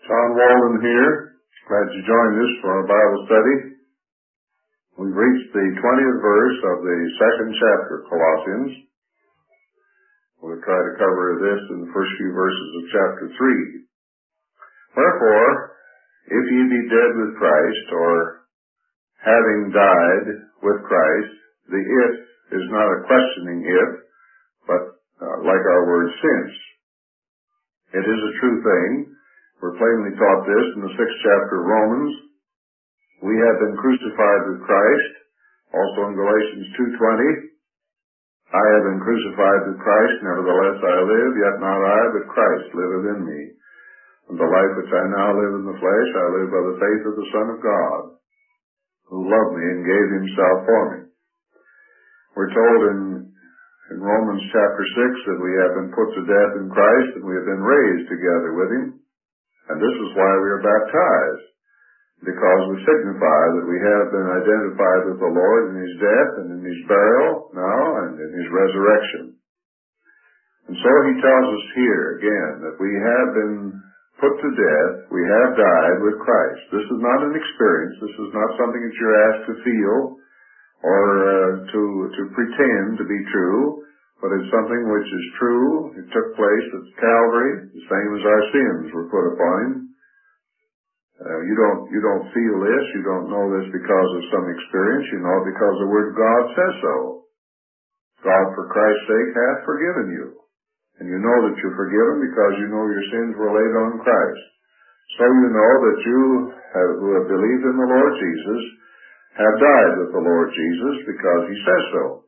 John Walden here. Glad you joined us for our Bible study. We've reached the 20th verse of the second chapter of Colossians. We'll try to cover this in the first few verses of chapter 3. Wherefore, if ye be dead with Christ, or having died with Christ, the if is not a questioning if, but like our word since. It is a true thing. We're plainly taught this in the 6th chapter of Romans. We have been crucified with Christ. Also in Galatians 2:20, I have been crucified with Christ, nevertheless I live, yet not I, but Christ liveth in me. And the life which I now live in the flesh, I live by the faith of the Son of God, who loved me and gave himself for me. We're told in Romans chapter 6 that we have been put to death in Christ and we have been raised together with him. And this is why we are baptized, because we signify that we have been identified with the Lord in his death and in his burial now and in his resurrection. And so he tells us here again that we have been put to death, we have died with Christ. This is not an experience, this is not something that you're asked to feel or to pretend to be true, but it's something which is true. It took place at Calvary, the same as our sins were put upon him. You don't feel this, you don't know this because of some experience, you know it because the Word of God says so. God for Christ's sake hath forgiven you. And you know that you're forgiven because you know your sins were laid on Christ. So you know that you who have believed in the Lord Jesus have died with the Lord Jesus because he says so.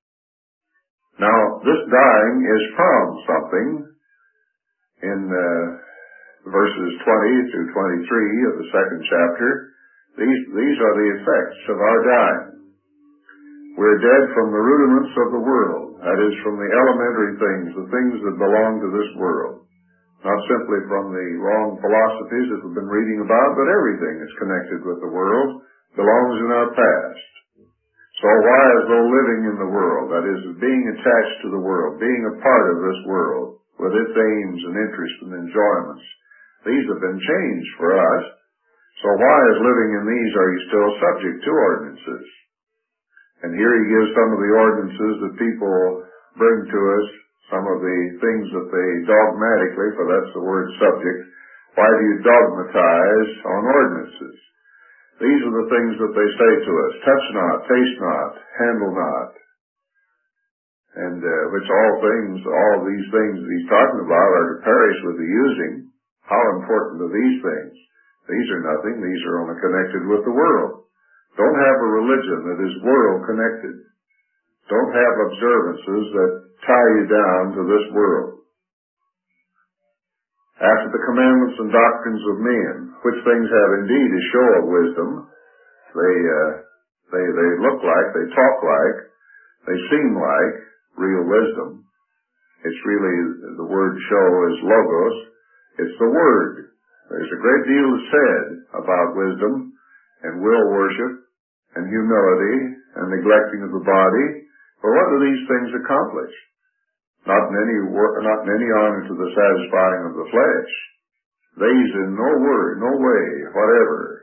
Now, this dying is from something. In verses 20 to 23 of the second chapter, these are the effects of our dying. We're dead from the rudiments of the world, that is, from the elementary things, the things that belong to this world. Not simply from the wrong philosophies that we've been reading about, but everything that's connected with the world belongs in our past. So why, as though living in the world, that is, being attached to the world, being a part of this world, with its aims and interests and enjoyments, these have been changed for us. So why, as living in these, are you still subject to ordinances? And here he gives some of the ordinances that people bring to us, some of the things that they dogmatically, for that's the word subject, why do you dogmatize on ordinances? These are the things that they say to us: touch not, taste not, handle not. And which all these things that he's talking about are to perish with the using. How important are these things? These are nothing. These are only connected with the world. Don't have a religion that is world connected. Don't have observances that tie you down to this world. After the commandments and doctrines of men, which things have indeed a show of wisdom, they look like, they talk like, they seem like real wisdom. It's really, the word show is logos. It's the word. There's a great deal said about wisdom and will worship and humility and neglecting of the body. But what do these things accomplish? Not in any honor to the satisfying of the flesh. These in no way, whatever,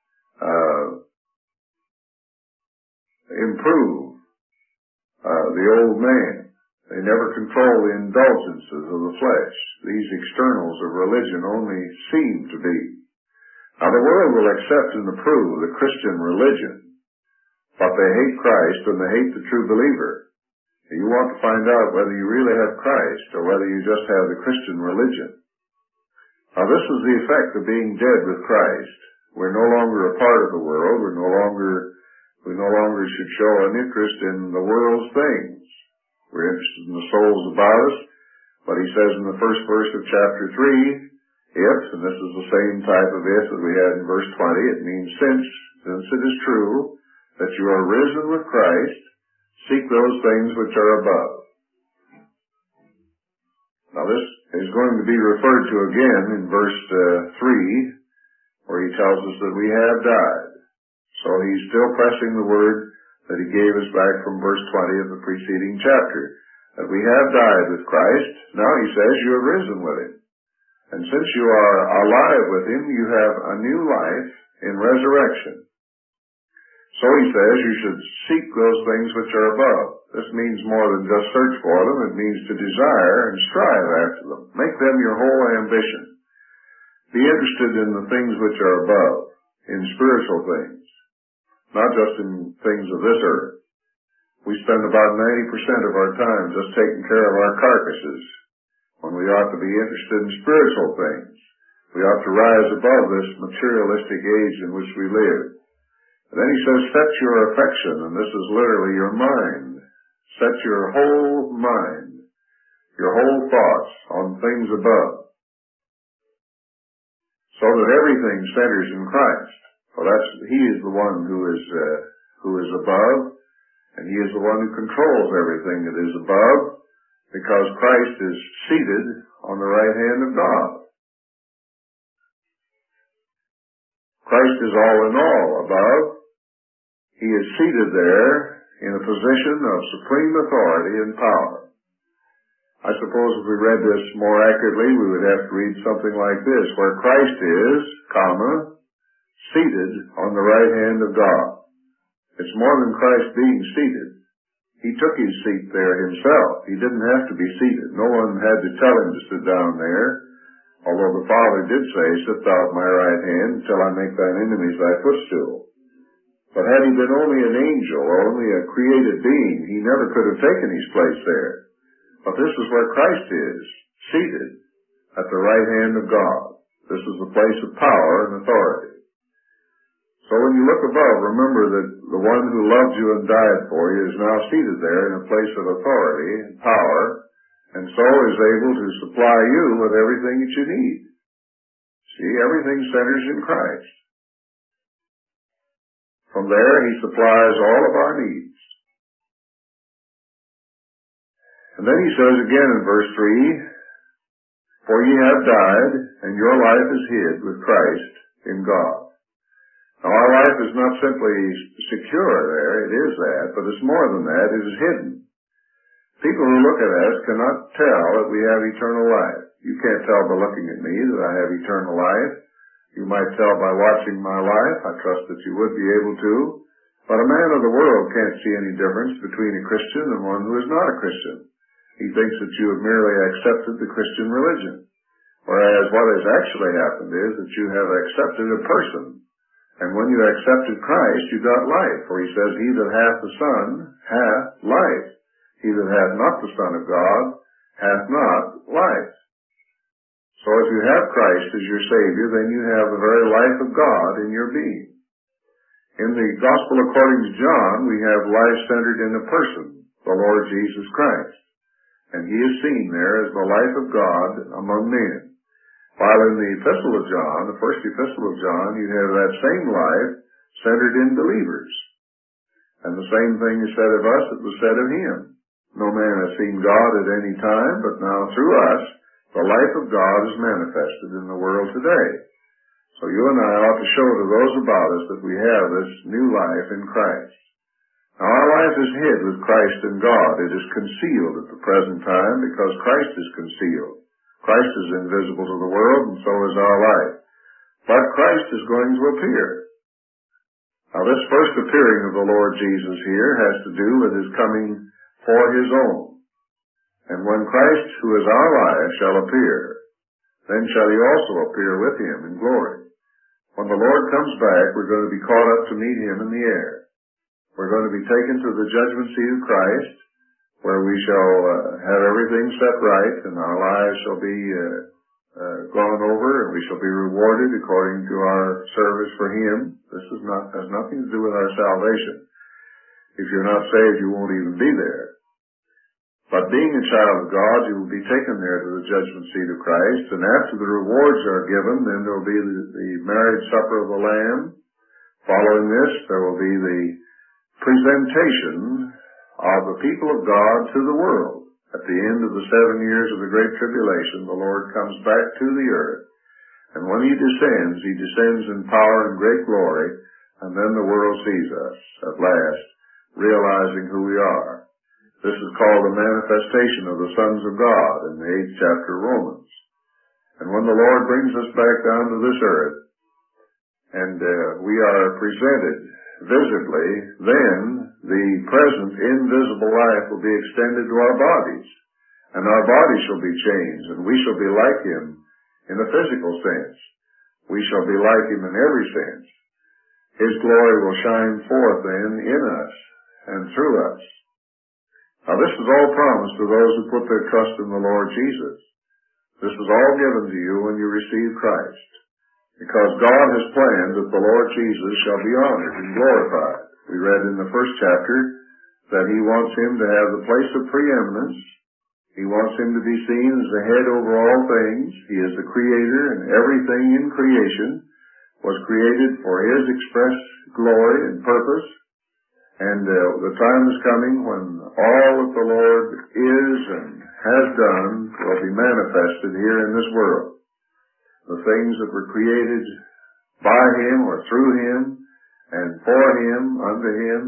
improve the old man. They never control the indulgences of the flesh. These externals of religion only seem to be. Now the world will accept and approve the Christian religion, but they hate Christ and they hate the true believer. You want to find out whether you really have Christ or whether you just have the Christian religion. Now this is the effect of being dead with Christ. We're no longer a part of the world. We no longer should show an interest in the world's things. We're interested in the souls about us. But he says in the first verse of chapter 3, if, and this is the same type of if that we had in verse 20, it means since it is true that you are risen with Christ, seek those things which are above. Now this is going to be referred to again in verse 3, where he tells us that we have died. So he's still pressing the word that he gave us back from verse 20 of the preceding chapter, that we have died with Christ. Now he says you have risen with him. And since you are alive with him, you have a new life in resurrection. So he says you should seek those things which are above. This means more than just search for them. It means to desire and strive after them. Make them your whole ambition. Be interested in the things which are above, in spiritual things, not just in things of this earth. We spend about 90% of our time just taking care of our carcasses, when we ought to be interested in spiritual things. We ought to rise above this materialistic age in which we live. And then he says, set your affection, and this is literally your mind. Set your whole mind, your whole thoughts on things above, so that everything centers in Christ. For he is the one who is above, and he is the one who controls everything that is above, because Christ is seated on the right hand of God. Christ is all in all above. He is seated there in a position of supreme authority and power. I suppose if we read this more accurately, we would have to read something like this, where Christ is, seated on the right hand of God. It's more than Christ being seated. He took his seat there himself. He didn't have to be seated. No one had to tell him to sit down there, although the Father did say, sit thou at my right hand until I make thine enemies thy footstool. But had he been only an angel or only a created being, he never could have taken his place there. But this is where Christ is, seated at the right hand of God. This is the place of power and authority. So when you look above, remember that the one who loved you and died for you is now seated there in a place of authority and power, and so is able to supply you with everything that you need. See, everything centers in Christ. From there, he supplies all of our needs. And then he says again in verse 3, for ye have died, and your life is hid with Christ in God. Now, our life is not simply secure there, it is that, but it's more than that, it is hidden. People who look at us cannot tell that we have eternal life. You can't tell by looking at me that I have eternal life. You might tell by watching my life. I trust that you would be able to. But a man of the world can't see any difference between a Christian and one who is not a Christian. He thinks that you have merely accepted the Christian religion. Whereas what has actually happened is that you have accepted a person. And when you accepted Christ, you got life. For he says, he that hath the Son hath life. He that hath not the Son of God hath not life. So if you have Christ as your Savior, then you have the very life of God in your being. In the Gospel according to John, we have life centered in a person, the Lord Jesus Christ. And he is seen there as the life of God among men. While in the Epistle of John, the first Epistle of John, you have that same life centered in believers. And the same thing is said of us that was said of him. No man has seen God at any time, but now through us, the life of God is manifested in the world today. So you and I ought to show to those about us that we have this new life in Christ. Now our life is hid with Christ in God. It is concealed at the present time because Christ is concealed. Christ is invisible to the world, and so is our life. But Christ is going to appear. Now this first appearing of the Lord Jesus here has to do with his coming for his own. And when Christ, who is our life, shall appear, then shall he also appear with him in glory. When the Lord comes back, we're going to be caught up to meet him in the air. We're going to be taken to the judgment seat of Christ, where we shall have everything set right, and our lives shall be gone over, and we shall be rewarded according to our service for him. This has nothing to do with our salvation. If you're not saved, you won't even be there. But being a child of God, you will be taken there to the judgment seat of Christ, and after the rewards are given, then there will be the marriage supper of the Lamb. Following this, there will be the presentation of the people of God to the world. At the end of the 7 years of the Great Tribulation, the Lord comes back to the earth, and when he descends in power and great glory, and then the world sees us, at last, realizing who we are. This is called the manifestation of the sons of God in the 8th chapter of Romans. And when the Lord brings us back down to this earth, and we are presented visibly, then the present invisible life will be extended to our bodies, and our bodies shall be changed, and we shall be like Him in a physical sense. We shall be like Him in every sense. His glory will shine forth then in us and through us. Now this is all promised to those who put their trust in the Lord Jesus. This was all given to you when you received Christ, because God has planned that the Lord Jesus shall be honored and glorified. We read in the first chapter that He wants Him to have the place of preeminence. He wants Him to be seen as the head over all things. He is the Creator, and everything in creation was created for His express glory and purpose. And the time is coming when all that the Lord is and has done will be manifested here in this world. The things that were created by Him or through Him and for Him, unto Him,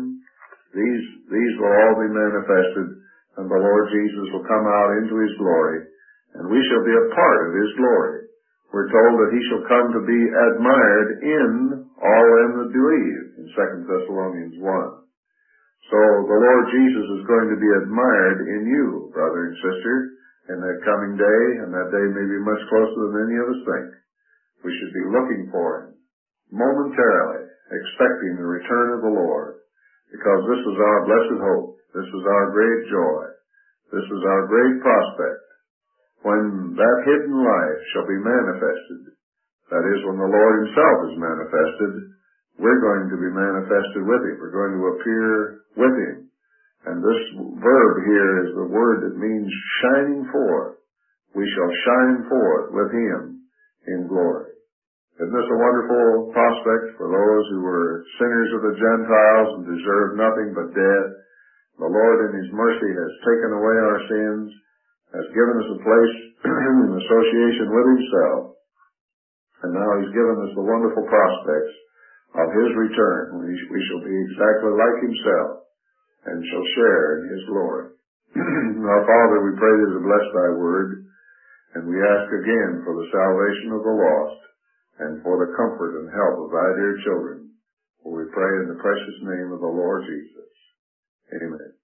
these will all be manifested, and the Lord Jesus will come out into His glory, and we shall be a part of His glory. We're told that He shall come to be admired in all them that believe, in 2 Thessalonians 1. So the Lord Jesus is going to be admired in you, brother and sister, in that coming day, and that day may be much closer than any of us think. We should be looking for Him, momentarily, expecting the return of the Lord, because this is our blessed hope. This is our great joy. This is our great prospect. When that hidden life shall be manifested, that is, when the Lord Himself is manifested, we're going to be manifested with Him. We're going to appear with Him. And this verb here is the word that means shining forth. We shall shine forth with Him in glory. Isn't this a wonderful prospect for those who were sinners of the Gentiles and deserved nothing but death? The Lord in His mercy has taken away our sins, has given us a place in association with Himself, and now He's given us the wonderful prospects of His return, when we shall be exactly like Himself and shall share in His glory. Our Father, we pray Thee to bless Thy word, and we ask again for the salvation of the lost and for the comfort and help of Thy dear children. For we pray in the precious name of the Lord Jesus. Amen.